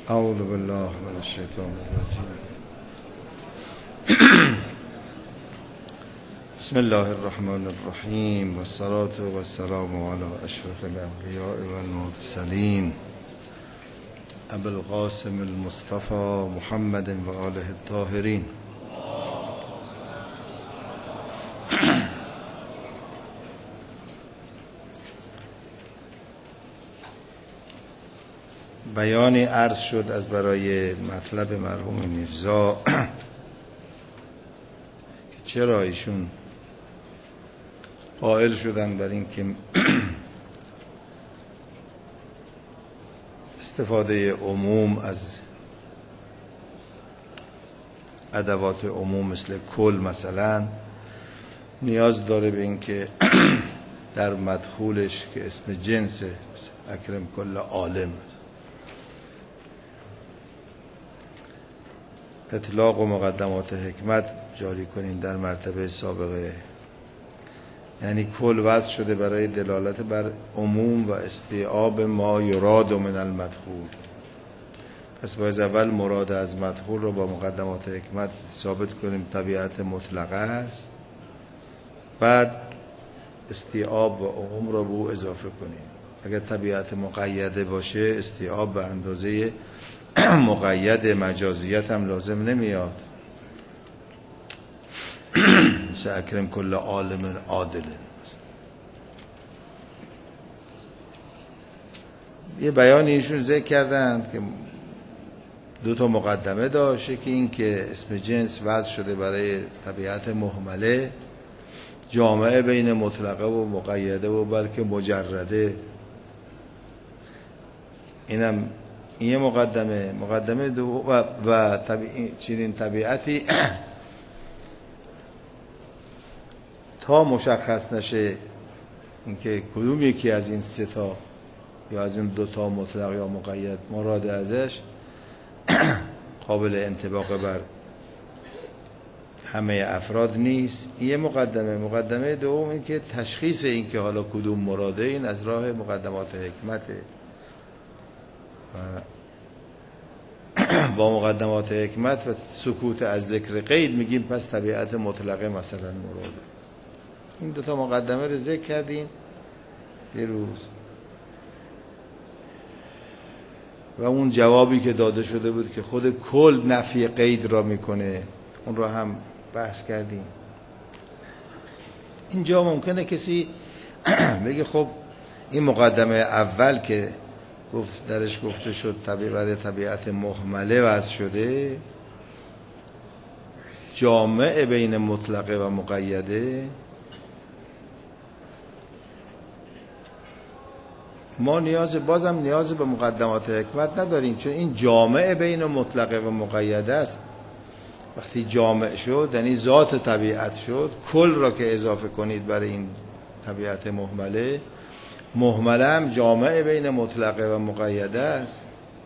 اعوذ بالله من الشیطان الرجیم. بسم الله الرحمن الرحیم و الصلاة و السلام علی اشرف الانبیاء و المرسلین ابی القاسم المصطفى محمد و آله الطاهرین. بیانی عرض شد از برای مطلب مرحوم میرزا که چرا ایشون قائل شدن بر این که استفاده عموم از ادوات عموم مثل کل مثلا نیاز داره به این که در مدخولش که اسم جنسه اکرم کل عالم اطلاق و مقدمات حکمت جاری کنیم در مرتبه سابقه، یعنی کل وضع شده برای دلالت بر عموم و استیعاب ما یراد من المدخول. پس باید اول مراد از مدخول رو با مقدمات حکمت ثابت کنیم طبیعت مطلقه است، بعد استیعاب و عموم رو به او اضافه کنیم. اگر طبیعت مقیده باشه استیعاب به اندازه مقید مجازیت هم لازم نمیاد، مثل اکرم کل عالم عادل. یه بیانی ایشون ذکر کردند که دو تا مقدمه داشت که این که اسم جنس وضع شده برای طبیعت مهمله جامعه بین مطلقه و مقیده و بلکه مجرده. اینم این یه مقدمه دو و چنین طبیعتی تا مشخص نشه اینکه کدوم یکی از این سه تا یا از این دو تا مطلق یا مقید مراد ازش قابل انطباق بر همه افراد نیست. این یه مقدمه دوم این که تشخیص این که حالا کدوم مراده این از راه مقدمات حکمته و با مقدمات حکمت و سکوت از ذکر قید میگیم پس طبیعت مطلقه مثلا مراده. این دوتا مقدمه رو ذکر کردیم یه روز و اون جوابی که داده شده بود که خود کل نفی قید را میکنه اون را هم بحث کردیم. اینجا ممکنه کسی بگه خب این مقدمه اول که درش گفته شد برای طبیعت مهمله وضع شده جامع بین مطلقه و مقیده، ما بازم نیاز به مقدمات حکمت نداریم چون این جامع بین مطلقه و مقیده است. وقتی جامع شد یعنی ذات طبیعت شد، کل را که اضافه کنید برای این طبیعت مهمله هم جامع بین مطلقه و مقیده است،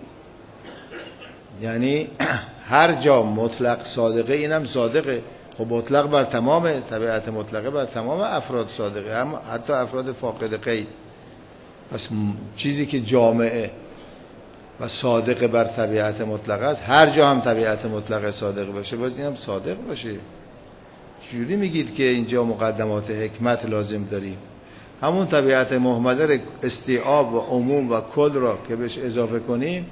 یعنی هر جا مطلق صادقه اینم صادقه. خب مطلق بر تمام طبیعت مطلقه بر تمام افراد صادقه، هم حتی افراد فاقد قید. پس چیزی که جامعه و صادق بر طبیعت مطلقه است هر جا هم طبیعت مطلقه صادق باشه باز این هم صادق باشه. چجوری میگید که اینجا مقدمات حکمت لازم داریم؟ همون طبیعت مهمله استیعاب و عموم و کل را که بهش اضافه کنیم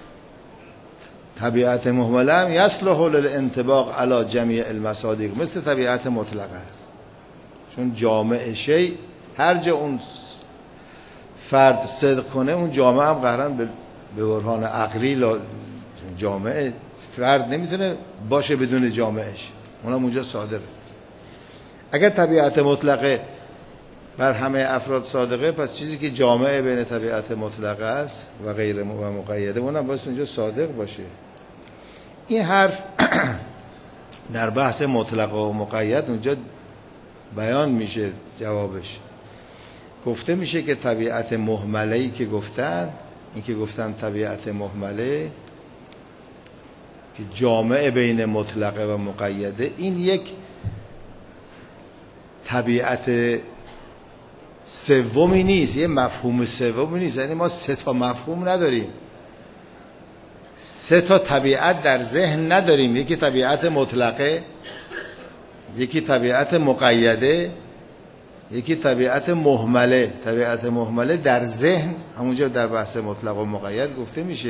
طبیعت مهمله هم یصلح للانطباق علی جمیع المصادیق مثل طبیعت مطلقه است، چون جامع شی هر جا اون فرد صدق کنه اون جامعه هم قهرن به برهان عقلی جامعه فرد نمیتونه باشه بدون جامعش، اونم اونجا صادقه. اگر طبیعت مطلقه بر همه افراد صادقه پس چیزی که جامعه بین طبیعت مطلقه است و غیر و مقیده اونم باید اونجا صادق باشه. این حرف در بحث مطلق و مقید اونجا بیان میشه. جوابش گفته میشه که طبیعت مهمله‌ای که گفتن این که گفتن طبیعت مهمله که جامعه بین مطلقه و مقیده این یک طبیعت سومی نیست، یه مفهوم سومی نیست. یعنی ما سه تا مفهوم نداریم، سه تا طبیعت در ذهن نداریم. یکی طبیعت مطلقه، یکی طبیعت مقیده، یکی طبیعت مهمله. طبیعت مهمله در ذهن همونجا در بحث مطلق و مقید گفته میشه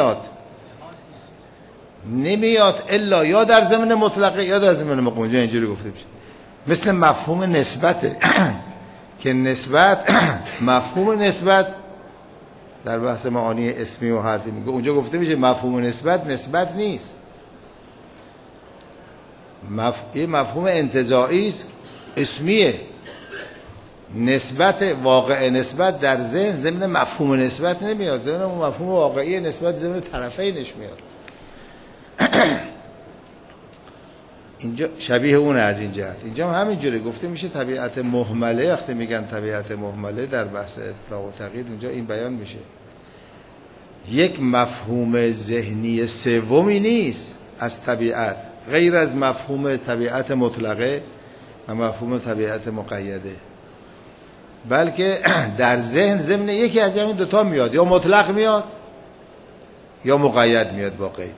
نمیاد الا یا در ضمن مطلقه یا در ضمن مقید. اونجا اینجوری گفته میشه. مثل مفهوم نسبته که نسبت مفهوم نسبت در بحث معانی اسمی و حرفی میگه، اونجا گفته میشه مفهوم نسبت نیست. مفهوم انتزاعی است، اسمیه. نسبت واقع نسبت در ذهن ضمن مفهوم نسبت نمیاد، ضمن مفهوم واقعی نسبت ضمن طرفینش میاد. اینجا شبیه اونه از این جهت. اینجا هم همینجوری گفته میشه طبیعت مهمله. وقتی میگن طبیعت مهمله در بحث اطلاق و تقیید اونجا این بیان میشه. یک مفهوم ذهنی سومی نیست از طبیعت غیر از مفهوم طبیعت مطلقه و مفهوم طبیعت مقیده، بلکه در ذهن ضمن یکی از این دوتا میاد، یا مطلق میاد یا مقید میاد با قید.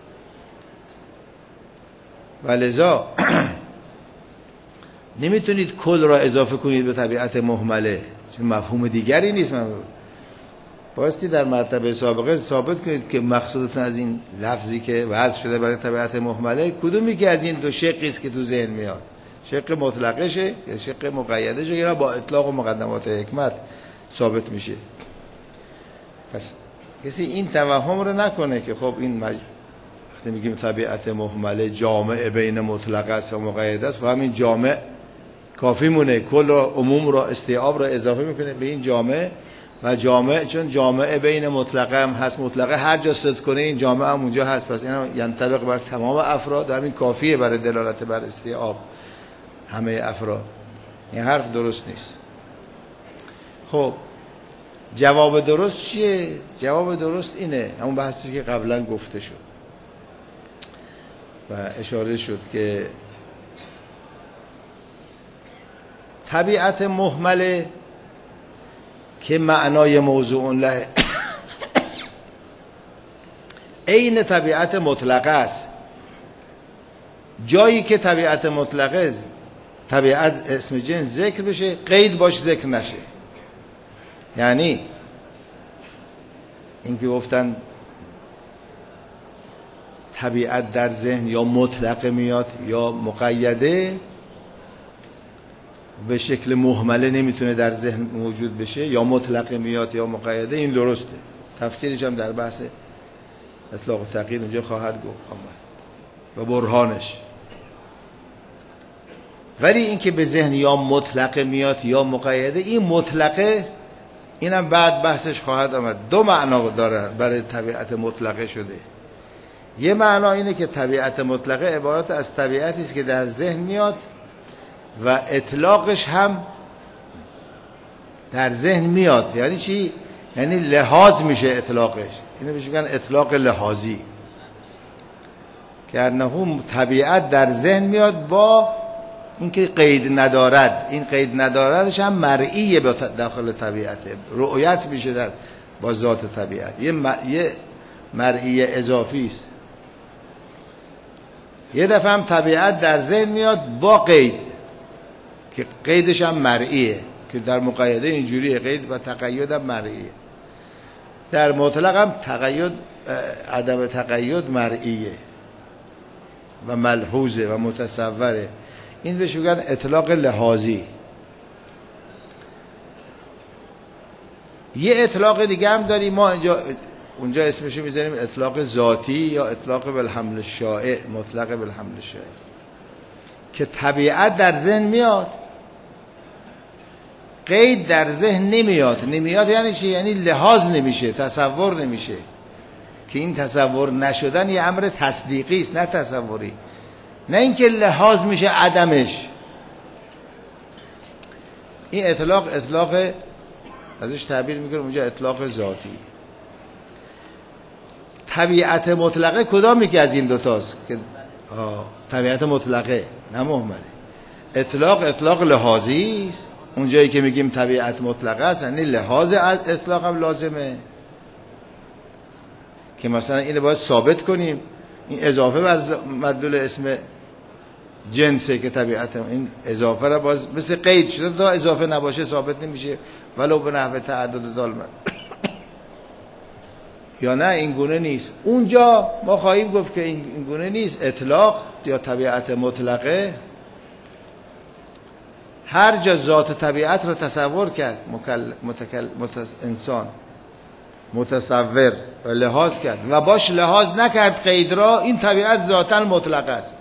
و لذا نمیتونید کل را اضافه کنید به طبیعت مهمله، چون مفهوم دیگری نیست. بایستی در مرتبه سابقه ثابت کنید که مقصودتون از این لفظی که وضع شده برای طبیعت مهمله کدومی که از این دو شقی است که تو ذهن میاد، شق مطلقشه یا شق مقیدشه، یا با اطلاق و مقدمات حکمت ثابت میشه. پس کسی این توهم رو نکنه که خب این وقتی میگیم طبیعت مهمله جامع بین مطلق است و مقید است، خب همین جامع کافی مونه، کل را عموم را استیعاب را اضافه میکنه به این جامع. و جامع چون جامع بین مطلقه هم هست، مطلقه هر جا صدق کنه این جامع هم اونجا هست، پس این هم ینطبق بر تمام افراد، همین کافیه برای دلالت بر استیعاب همه افراد. این حرف درست نیست. خب جواب درست چیه؟ جواب درست اینه، همون بحثی که قبلا گفته شد و اشاره شد که طبیعت مهمله که معنای موضوع له عین طبیعت مطلقه است. جایی که طبیعت مطلقه طبیعت اسم جنس ذکر بشه، قید باش ذکر نشه. یعنی این که گفتن طبیعت در ذهن یا مطلقه میاد یا مقیده، به شکل مهمله نمیتونه در ذهن موجود بشه، یا مطلقه میاد یا مقیده. این درسته، تفسیرش هم در بحث اطلاق و تقیید اونجا خواهد گفت آمد و برهانش. ولی این که به ذهن یا مطلقه میاد یا مقیده، این مطلقه اینم بعد بحثش خواهد آمد. دو معنا داره برای طبیعت مطلقه شده. یه معنا اینه که طبیعت مطلقه عبارت از طبیعتی است که در ذهن میاد و اطلاقش هم در ذهن میاد. یعنی چی؟ یعنی لحاظ میشه اطلاقش. اینو بهش میگن اطلاق لحاظی، که انه طبیعت در ذهن میاد با اینکه قید ندارد. این قید نداردش هم مرئیه به داخل طبیعته، رؤیت میشه در با ذات طبیعت. یه مرئی اضافی است. یه دفعه هم طبیعت در ذهن میاد با قید، که قیدش هم مرئیه، که در مقیده اینجوریه، قید و تقید هم مرئیه. در مطلق هم تقید عدم تقید مرئیه و ملحوظه و متصوره. این بهش میگن اطلاق لحاظی. یه اطلاق دیگه هم داریم ما اونجا اسمشو میذاریم اطلاق ذاتی یا اطلاق بالحمل الشائع، مطلق بالحمل الشائع، که طبیعت در ذهن میاد، قید در ذهن نمیاد. یعنی چی؟ یعنی لحاظ نمیشه، تصور نمیشه. که این تصور نشدن یه امر تصدیقی است، نه تصوری. نه اینکه لحاظ میشه عدمش. این اطلاق ازش تعبیر میکنه اونجا اطلاق ذاتی. طبیعت مطلقه کدامی که از این دوتاست؟ که طبیعت مطلقه، نه مهمله. اطلاق لحاظی است. اونجایی که میگیم طبیعت مطلقه است یعنی لحاظ از اطلاق هم لازمه، که مثلا اینو باید ثابت کنیم، این اضافه بر مدلول اسم جنسه که طبیعت این اضافه را باز مثل قید شده، تا اضافه نباشه ثابت نمیشه ولو به نحو تعدد دالمد. یا نه این گونه نیست. اونجا ما خواهیم گفت که این گونه نیست. اطلاق یا طبیعت مطلقه هر جا ذات طبیعت را تصور کرد انسان متصور و لحاظ کرد و باش لحاظ نکرد قید را، این طبیعت ذاتاً مطلقه است.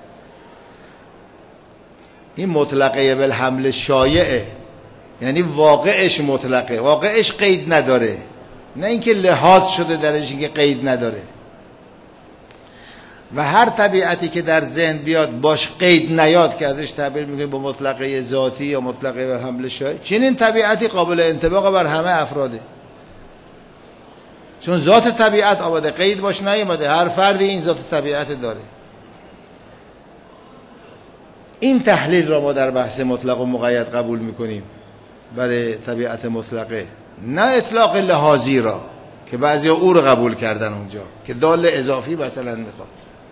این مطلقه بالحمل شایعه، یعنی واقعش مطلقه، واقعش قید نداره، نه اینکه لحاظ شده درش اینکه قید نداره. و هر طبیعتی که در ذهن بیاد باش قید نیاد که ازش تعبیر میکنیم با مطلقه ذاتی یا مطلقه بالحمل شایعه، چنین طبیعتی قابل انطباق بر همه افراده، چون ذات طبیعت آمده، قید باش نیامده، هر فردی این ذات طبیعت داره. این تحلیل را ما در بحث مطلق و مقید قبول میکنیم برای طبیعت مطلقه، نه اطلاق لحاظی را که بعضی او رو قبول کردن اونجا که دال اضافی مثلا میخواد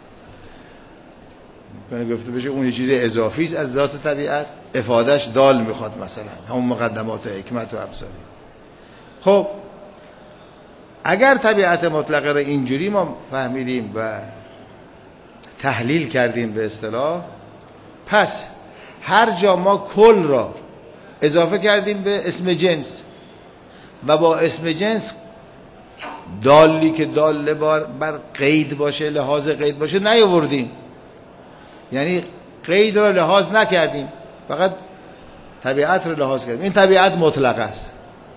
گفته بشه اون یه چیز اضافی است از ذات طبیعت، افادهش دال میخواد، مثلا همون مقدمات حکمت و امثالی. خب اگر طبیعت مطلقه را اینجوری ما فهمیدیم و تحلیل کردیم به اصطلاح، پس هر جا ما کل را اضافه کردیم به اسم جنس و با اسم جنس دالی که دال بر قید باشه، لحاظ قید باشه نیاوردیم، یعنی قید را لحاظ نکردیم، فقط طبیعت را لحاظ کردیم، این طبیعت مطلق است.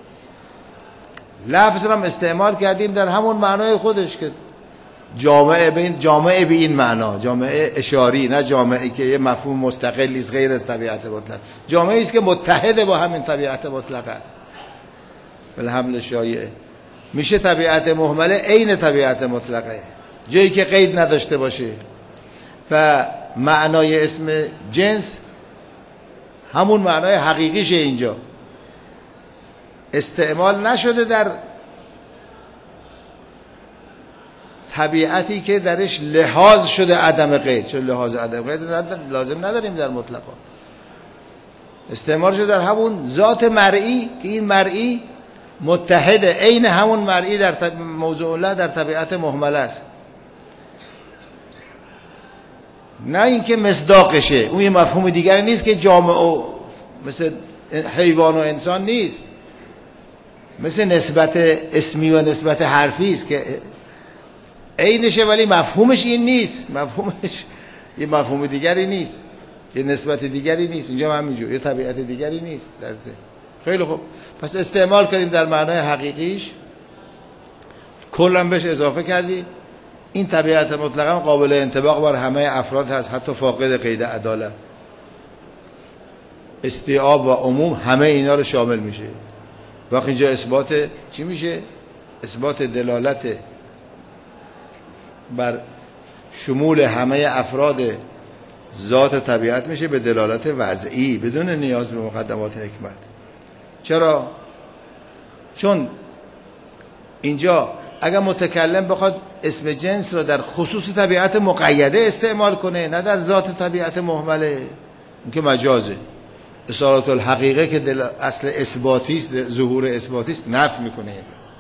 لفظ را استعمال کردیم در همون معنای خودش که جامعه به این معنا، جامعه اشاری، نه جامعه که یه مفهوم مستقلی است غیر از طبیعت مطلق، جامعه است که متحد با همین طبیعت مطلق است. بالحمل شایعه میشه طبیعت مهمله عین طبیعت مطلقه، جایی که قید نداشته باشه. و معنای اسم جنس همون معنای حقیقیشه، اینجا استعمال نشده در طبیعتی که درش لحاظ شده عدم قید، چون لحاظ عدم قید لازم نداریم در مطلقا، استعمال شده در همون ذات مرئی که این مرئی متحده، عین همون مرئی در موضوع الله در طبیعت مهمله است، نه اینکه مصداقشه. اون یه مفهوم دیگری نیست که جامعه مثل حیوان و انسان نیست، مثل نسبت اسمی و نسبت حرفی است که عینشه ولی مفهومش این نیست، مفهومش یه مفهوم دیگری نیست، یه نسبت دیگری نیست، اینجا همینجور یه طبیعت دیگری نیست در ذهن. خیلی خوب، پس استعمال کردیم در معنای حقیقیش، کلا بهش اضافه کردیم. این طبیعت مطلقا قابل انطباق بر همه افراد هست، حتی فاقد قید عدالت. استیعاب و عموم همه اینا رو شامل میشه. وقتی اینجا اثبات چی میشه؟ اثبات دلالت بر شمول همه افراد ذات طبیعت میشه به دلالت وضعی بدون نیاز به مقدمات حکمت. چرا؟ چون اینجا اگر متکلم بخواد اسم جنس رو در خصوص طبیعت مقیده استعمال کنه، نه در ذات طبیعت مهمله، این که مجازه. اصالت الحقیقه که اصل اثباتی است، ظهور اثباتی است، نفی میکنه.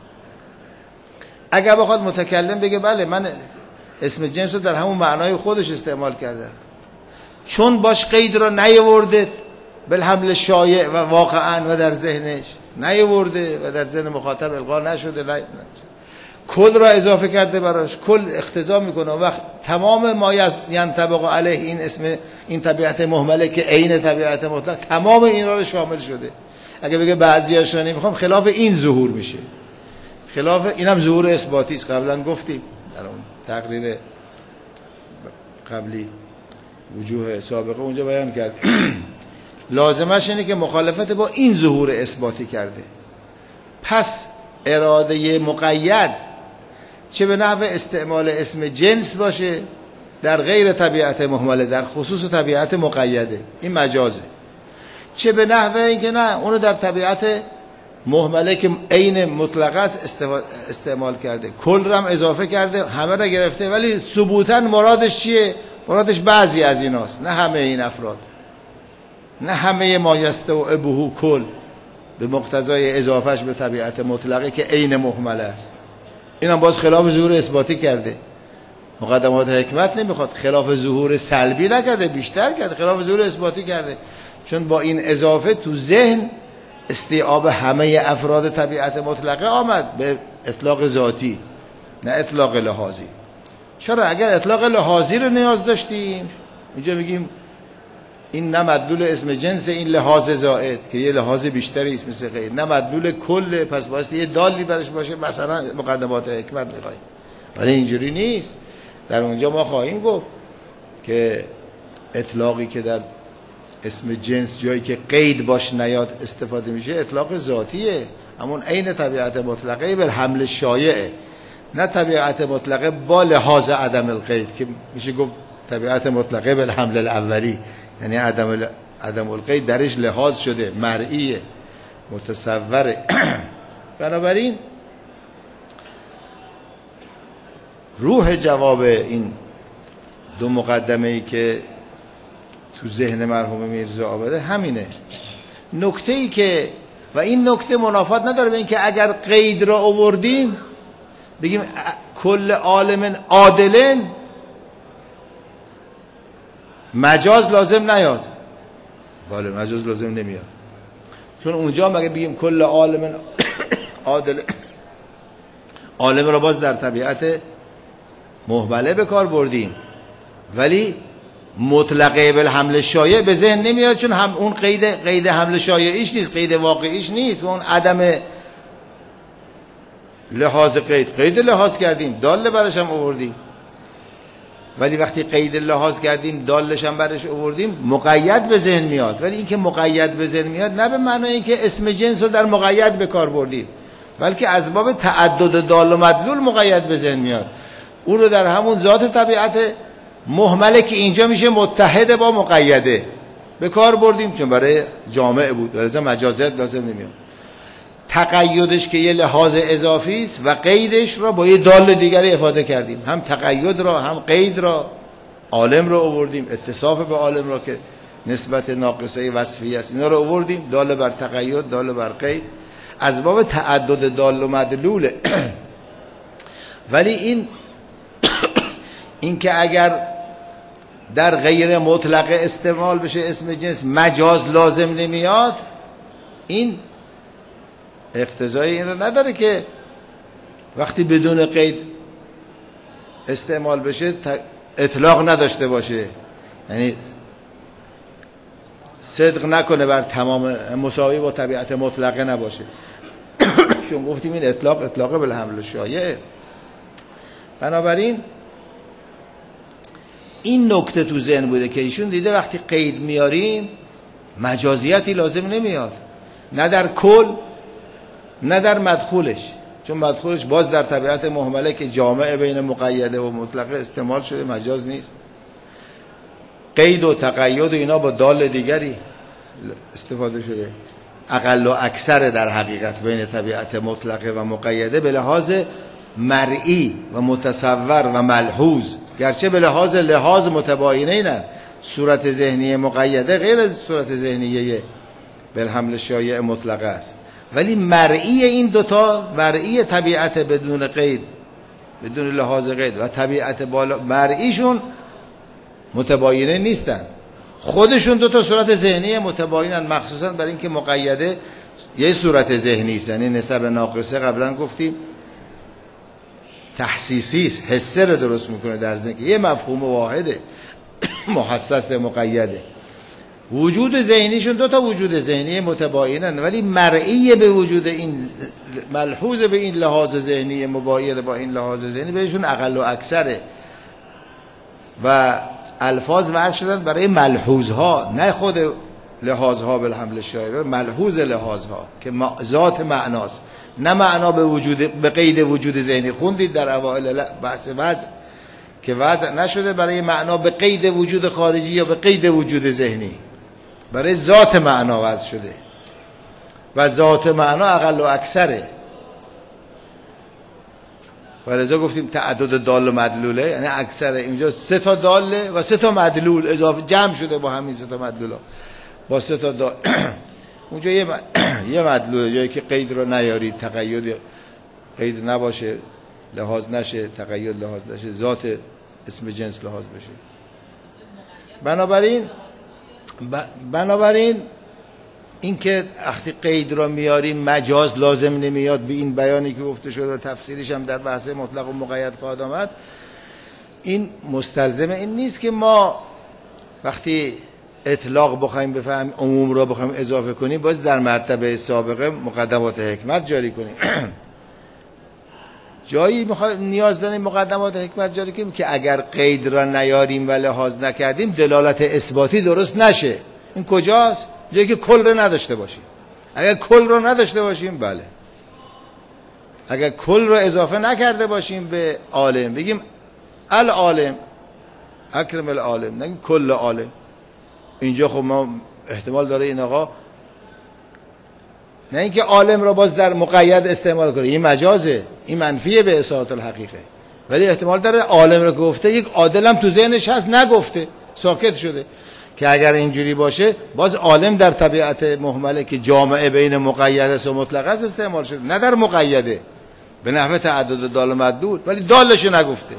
اگر بخواد متکلم بگه بله من اسم جنس رو در همون معنای خودش استعمال کردم، چون باش قید رو نیاورده بالحمل شایع و واقعا و در ذهنش نیاورده و در ذهن مخاطب القا نشده، کل را اضافه کرده براش، کل اقتضا میکنه. وقت تمام ما ینطبق علیه این اسم این طبیعت مهمله که عین طبیعت مطلق، تمام این را شامل شده. اگه بگه بعضیاش رو نمیخوام، خلاف این ظهور میشه، خلاف اینم ظهور اثباتی است. قبلا گفتیم در اون تقریر قبلی وجوه سابقه اونجا بیان کرد لازمش اینه که مخالفت با این ظهور اثباتی کرده. پس اراده مقید چه به نحو استعمال اسم جنس باشه در غیر طبیعت مهمله، در خصوص طبیعت مقیده، این مجازه، چه به نحو اینکه نه اونو در طبیعت مهمله که عین مطلقه است استعمال کرده، کل رو هم اضافه کرده، همه را گرفته، ولی ثبوتاً مرادش چیه؟ مرادش بعضی از ایناست، نه همه این افراد، نه همه ما یستوعبه کل به مقتضای اضافهش به طبیعت مطلقه که عین مهمله است. این هم باز خلاف ظهور اثباتی کرده. مقدمات حکمت نمیخواد، خلاف ظهور سلبی نکرده، بیشتر کرده، خلاف ظهور اثباتی کرده، چون با این اضافه تو ذهن استیعاب همه افراد طبیعت مطلقه آمد به اطلاق ذاتی، نه اطلاق لحاظی. چرا؟ اگر اطلاق لحاظی رو نیاز داشتیم، اینجا میگیم این نه مدلول اسم جنس، این لحاظ زائد که یه لحاظ بیشتری است مثل غیر، نه مدلول کل، پس باید یه دالی برش باشه، مثلا مقدمات حکمت میخوایم، ولی اینجوری نیست. در اونجا ما خواهیم گفت که اطلاقی که در اسم جنس جایی که قید باش نیاد استفاده میشه اطلاق ذاتیه، همون عین طبیعت مطلقه به حمل شایعه، نه طبیعت مطلقه با لحاظ عدم القید که میشه گفت طبیعت مطلقه به حمل الاولی، یعنی عدم القید درش لحاظ شده، مرئیه، متصوره. بنابراین روح جواب این دو مقدمه ای که تو ذهن مرحوم میرزا آمده همینه. نکته ای که و این نکته منافات نداره به این که اگر قید را آوردیم بگیم کل عالم عادلن، مجاز لازم نیاد. بله مجاز لازم نمیاد، چون اونجا مگه بگیم کل عالم عادل، عالم را باز در طبیعت مهمله به کار بردیم، ولی مطلقه بالحمل شایع به ذهن نمیاد، چون هم اون قید حمل شایعیش نیست، قید واقعیش نیست، اون عدم لحاظ قید لحاظ کردیم، دال برش هم آوردیم، ولی وقتی قید لحاظ کردیم دالش هم برش آوردیم مقید به ذهن میاد. ولی اینکه مقید به ذهن میاد نه به معنای اینکه اسم جنس رو در مقید به کار بردیم، بلکه از باب تعدد دال و مدلول مقید به ذهن میاد، اون رو در همون ذات طبیعت مهمله که اینجا میشه متحد با مقیده به کار بردیم، چون برای جامع بود، برای مجازات لازم نمیاد. تقیدش که یه لحاظ اضافی است و قیدش را با یه دال دیگری افاده کردیم، هم تقید را هم قید را، عالم را آوردیم، اتصاف به عالم را که نسبت ناقصه وصفی است اینا را آوردیم، دال بر تقید، دال بر قید، از باب تعدد دال و مدلوله. ولی این که اگر در غیر مطلقه استعمال بشه اسم جنس مجاز لازم نمیاد، این اقتضای این رو نداره که وقتی بدون قید استعمال بشه اطلاق نداشته باشه، یعنی صدق نکنه بر تمام، مساوی با طبیعت مطلقه نباشه. چون گفتیم این اطلاق بالحمل شایعه. بنابراین این نکته تو ذهن بوده که ایشون دیده وقتی قید میاریم مجازیتی لازم نمیاد، نه در کل نه در مدخولش، چون مدخولش باز در طبیعت مهمله که جامع بین مقیده و مطلقه استعمال شده، مجاز نیست. قید و تقید و اینا با دال دیگری استفاده شده، اقل و اکثر در حقیقت بین طبیعت مطلقه و مقیده به لحاظ مرئی و متصور و ملحوظ، گرچه به لحاظ متباینینن، صورت ذهنی مقیده غیر از صورت ذهنیه بالحمل شایع مطلقه است، ولی مرئی این دوتا، مرئی طبیعت بدون قید، بدون لحاظ قید و طبیعت بالا مرئیشون متباینه نیستن، خودشون دوتا صورت ذهنی متباینن، مخصوصا برای اینکه مقیده یه صورت ذهنی است، یعنی نسب ناقصه قبلا گفتیم تحسیسی است، حسه رو درست میکنه در ذهن که یه مفهوم واحده محسس مقیده. وجود ذهنیشون دو تا وجود ذهنی متباینن، ولی مرئی به وجود این، ملحوظ به این لحاظ ذهنی مباین با این لحاظ ذهنی بهشون اقل و اکثره و الفاظ وضع شدن برای ملحوظ ها، نه خود لحاظ ها بالحمل شایع، ملحوظ لحاظ ها که ذات معناست، نه معنا به قید وجود ذهنی. خوندید در اوائل بحث وضع که وضع نشده برای معنا به قید وجود خارجی یا به قید وجود ذهنی، برای ذات معنا وضع شده. و ذات معنا اقل و اکثره. ولذا گفتیم تعدد دال و مدلوله، یعنی اکثره. اینجا 3 تا داله و 3 تا مدلول اضافه جمع شده با همین 3 تا مدلولا با 3 تا دال. اونجا یه مدلول جایی که قید رو نیارید، تقید قید نباشه، لحاظ نشه، تقید لحاظ نشه، ذات اسم جنس لحاظ بشه. بنابراین این که وقتی قید را میاریم مجاز لازم نمیاد به این بیانی که گفته شده و تفسیرش هم در بحث مطلق و مقید خواهد آمد. این مستلزم این نیست که ما وقتی اطلاق بخوایم بفهمیم عموم را بخوایم اضافه کنیم باز در مرتبه سابقه مقدمات حکمت جاری کنیم. جایی نیاز داریم مقدمات حکمت جاری کنیم که اگر قید را نیاریم و لحاظ نکردیم دلالت اثباتی درست نشه. این کجاست؟ جایی که کل را نداشته باشیم. اگر کل را نداشته باشیم بله، اگر کل را اضافه نکرده باشیم به عالم، بگیم العالم اکرم العالم، نگیم کل عالم، اینجا خب ما احتمال داره این آقا نه اینکه عالم را باز در مقید استعمال کنه، این مجازه، این منفیه به اصالت الحقیقه، ولی احتمال داره عالم را گفته یک عادلم تو ذهنش هست نگفته، ساکت شده، که اگر اینجوری باشه باز عالم در طبیعت مهمله که جامعه بین مقید و مطلق است استعمال شده، نه در مقیده به نحو تعدد دال و مدلول، ولی دالش نگفته.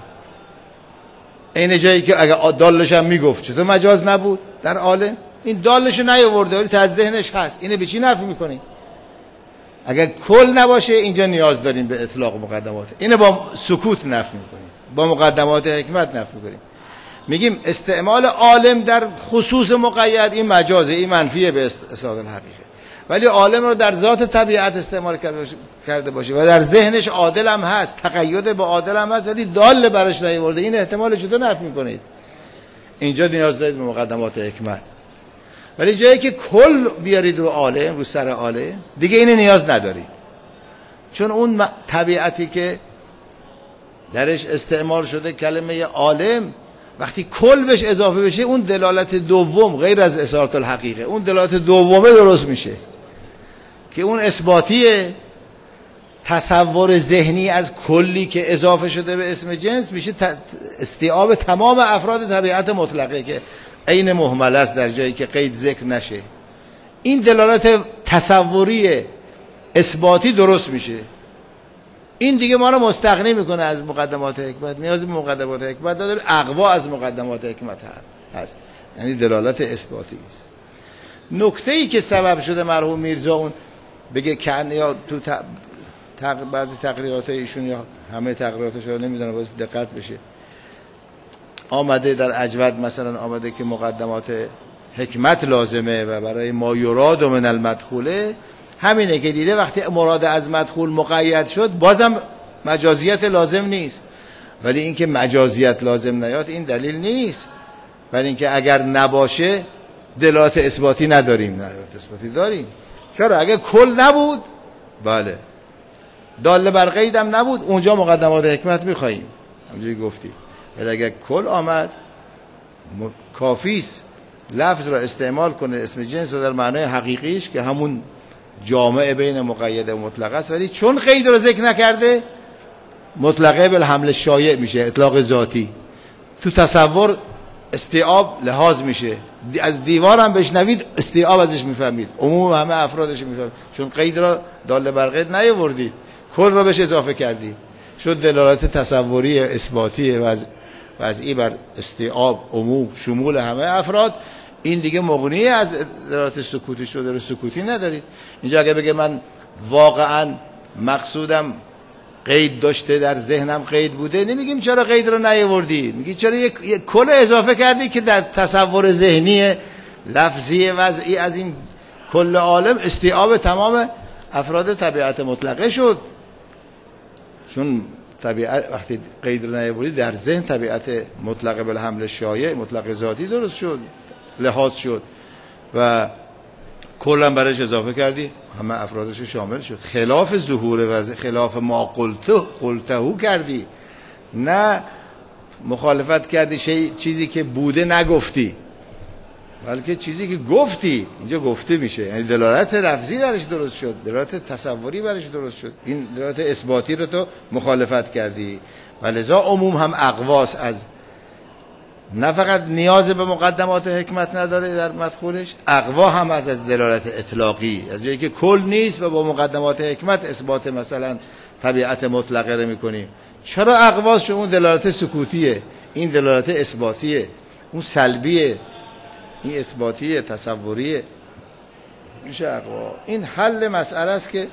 این جایی که اگر دالش هم میگفت چطور مجاز نبود در عالم؟ این دالش نیاورده ولی در ذهنش هست. اینه به چی نفی میکنی؟ اگر کل نباشه اینجا نیاز داریم به اطلاق مقدمات. اینه با سکوت نفی میکنیم، با مقدمات حکمت نفی میکنیم. میگیم استعمال عالم در خصوص مقید این مجازه، این منفیه به اصالت الحقیقه، ولی عالم رو در ذات طبیعت استعمال کرده باشه و در ذهنش عادل هم هست، تقید با عادل هم هست، ولی دال برش نیاورده، این احتمال چطور نفی میکنید؟ اینجا نیاز دارید به مقدمات حکمت. ولی جایی که کل بیارید رو عالم، رو سر عالم، دیگه این نیاز ندارید، چون اون طبیعتی که درش استعمال شده کلمه عالم وقتی کل بهش اضافه بشه اون دلالت دوم غیر از اصالت الحقیقه، اون دلالت دومه درست میشه که اون اثباتیه. تصور ذهنی از کلی که اضافه شده به اسم جنس میشه استیعاب تمام افراد طبیعت مطلقه که عین مهمل است در جایی که قید ذکر نشه. این دلالت تصوری اثباتی درست میشه. این دیگه ما رو مستغنی میکنه از مقدمات حکمت، نیاز به مقدمات حکمت نداره، اقوا از مقدمات حکمت هست، یعنی دلالت اثباتی است. نکته ای که سبب شده مرحوم میرزا اون بگه کن یا تو بعضی تقریرات ایشون یا همه تقریراتش رو نمیدونم باز دقت بشه، آمده در اجود مثلا آمده که مقدمات حکمت لازمه و برای ما یراد من المدخوله همینه که دیده وقتی مراد از مدخول مقید شد بازم مجازیت لازم نیست، ولی اینکه مجازیت لازم نیاد این دلیل نیست، ولی اینکه اگر نباشه دلالت اثباتی نداریم. دلالت اثباتی داریم. چرا؟ اگه کل نبود بله، دال بر قید هم نبود، اونجا مقدمات حکمت میخواییم همونجوری گفتی، ولی اگه کل آمد کافیست لفظ را استعمال کنه اسم جنس رو در معنای حقیقیش که همون جامعه بین مقید و مطلق است، ولی چون قید رو ذکر نکرده مطلقه بالحمل شایع میشه، اطلاق ذاتی. تو تصور استیعاب لحاظ میشه، از دیوار هم بشنوید استیعاب ازش میفهمید، عموم همه افرادش میفهمید، چون قید را دال بر قید نیاوردید، کل را بهش اضافه کردید، شد دلالت تصوری اثباتی وضعی بر استیعاب عموم شمول همه افراد. این دیگه مغنی از دلالت سکوتی شده، سکوتی ندارید. اینجا اگه بگه من واقعا مقصودم قید داشته، در ذهنم قید بوده، نمیگیم چرا قید رو نیاوردی، میگی چرا یک کل اضافه کردی که در تصور ذهنی لفظی وضعی از این کل عالم استیعاب تمام افراد طبیعت مطلقه شد. چون طبیعت وقتی قید رو نیاوردی در ذهن طبیعت مطلق بالحمل شایع، مطلق ذاتی درست شد، لحاظ شد و کلا برش اضافه کردی همه افرادش شامل شد. خلاف ظهور وضع، خلاف ما قلته کردی، نه مخالفت کردی چیزی که بوده نگفتی. بلکه چیزی که گفتی اینجا گفته میشه، یعنی دلالت لفظی درش درست شد، دلالت تصوری برش درست شد. این دلالت اثباتی رو تو مخالفت کردی و لذا عموم هم اقواس از نه فقط نیاز به مقدمات حکمت نداره در مدخولش، اقوا هم از دلالت اطلاقی، از جایی که کل نیست و با مقدمات حکمت اثبات مثلا طبیعت مطلقه رو میکنیم. چرا اقواس؟ چون اون دلالت سکوتیه، این دلالت اثباتیه، اون سلبیه، این اثباتیه، تصوریه، میشه اقوا. این حل مسئله است که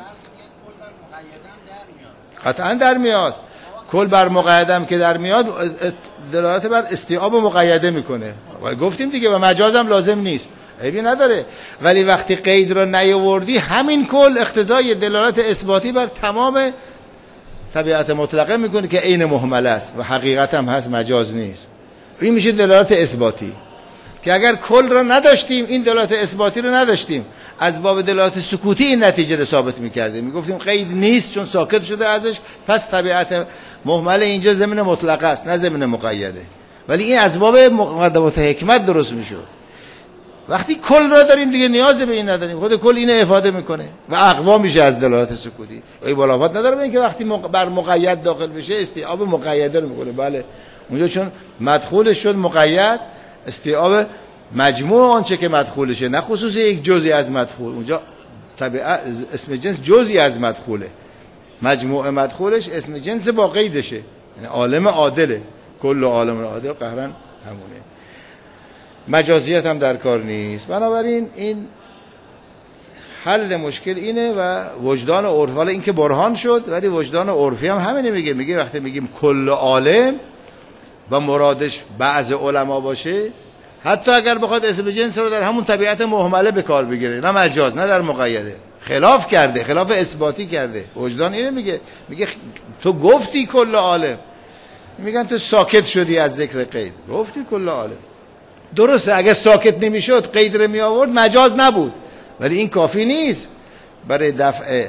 قطعا در میاد. کل بر مقیدم که در میاد دلالت بر استیعاب مقیده میکنه. گفتیم دیگه و مجاز هم لازم نیست، عیبی نداره. ولی وقتی قید رو نیاوردی، همین کل اقتضای دلالت اثباتی بر تمام طبیعت مطلقه میکنه که عین مهمل است و حقیقت هم هست، مجاز نیست. این میشه دلالت اثباتی که اگر کل رو نداشتیم، این دلالت اثباتی رو نداشتیم، از باب دلالت سکوتی این نتیجه رو ثابت میکردیم، میگفتیم قید نیست چون ساکت شده ازش، پس طبیعت مهمل اینجا ضمن مطلقه است نه ضمن مقیده. ولی این از باب مقدمات حکمت درست میشد. وقتی کل را داریم دیگه نیاز به این نداریم، خود کل اینو افاده میکنه و اقوا میشه از دلالت سکوتی. ای بلاغت نداره اینکه وقتی بر مقید داخل بشه استیعاب مقیده رو میکنه. بله اونجا چون مدخولش شد مقید، استیعاب مجموع آنچه که مدخولشه، نه خصوص یک جزئی از مدخول. اونجا طبیعت اسم جنس جزئی از مدخوله، مجموع مدخولش اسم جنس با قیدشه، یعنی عالم عادله، کل عالم عادل قهرن همونه. مجازیت هم در کار نیست. بنابراین این حل مشکل اینه و وجدان عرفی. حالا این که برهان شد، ولی وجدان عرفی هم همینه میگه وقتی میگیم کل عالم و مرادش بعض علما باشه، حتی اگر بخواد اسم جنس رو در همون طبیعت مهمله به کار بگیره، نه مجاز نه در مقیده، خلاف کرده، خلاف اثباتی کرده. وجدان اینه میگه تو گفتی کل عالم، میگن تو ساکت شدی از ذکر قید، گفتی کل عالم. درسته اگه ساکت نمیشد قید رو می آورد مجاز نبود، ولی این کافی نیست برای دفع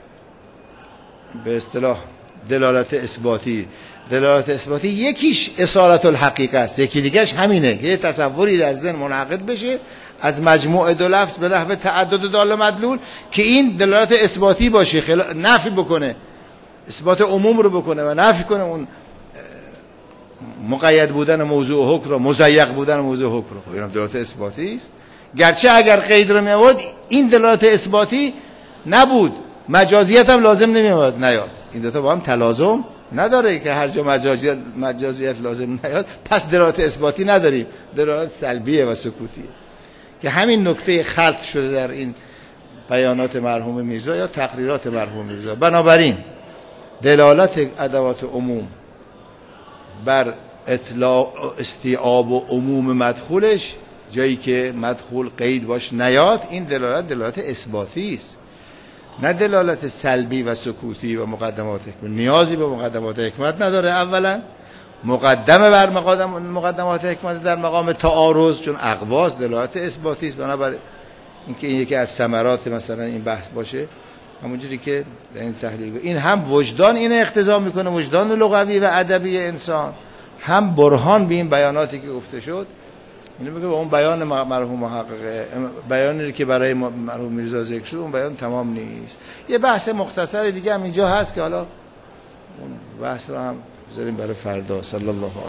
به اصطلاح دلالت اثباتی. دلالت اثباتی یکیش اصالت الحقیقه است، یکی دیگهش همینه که یه تصوری در ذهن منعقد بشه از مجموع دو لفظ به نحو تعدد دال مدلول که این دلالت اثباتی باشه، نفی بکنه، اثبات عموم رو بکنه و نفی کنه اون مقید بودن موضوع حکم رو، مضیق بودن موضوع حکم رو. اینم دلالت اثباتی است. گرچه اگر قید رو می آورد این دلالت اثباتی نبود، مجازیت هم لازم نمی آورد نیاد. این دو تا با هم تلازم نداره که هر جا مجازیت لازم نیاد پس دلالت اثباتی نداریم، دلالت سلبیه و سکوتیه که همین نکته خلط شده در این بیانات مرحوم میرزا یا تقریرات مرحوم میرزا. بنابراین دلالت ادوات عموم بر اطلاع استیعاب و عموم مدخولش، جایی که مدخول قید باش نیاد، این دلالت اثباتی است، نه دلالت سلبی و سکوتی و مقدمات حکمت. نیازی به مقدمات حکمت نداره. اولا مقدمه بر مقدمات حکمت در مقام تعارض، چون اقواس دلالت اثباتی است. بنابراین اینکه این یکی از ثمرات مثلا این بحث باشه، همونجوری که در این تحلیل این هم وجدان این اقتضا میکنه، وجدان لغوی و ادبی انسان، هم برهان به این بیاناتی که گفته شد. اینو میگه اون بیان مرحوم محقق، بیانی که برای مرحوم میرزا ذکر شد، اون بیان تمام نیست. یه بحث مختصر دیگه هم اینجا هست که حالا اون بحث رو هم بذاریم برای فردا. صلی الله علیه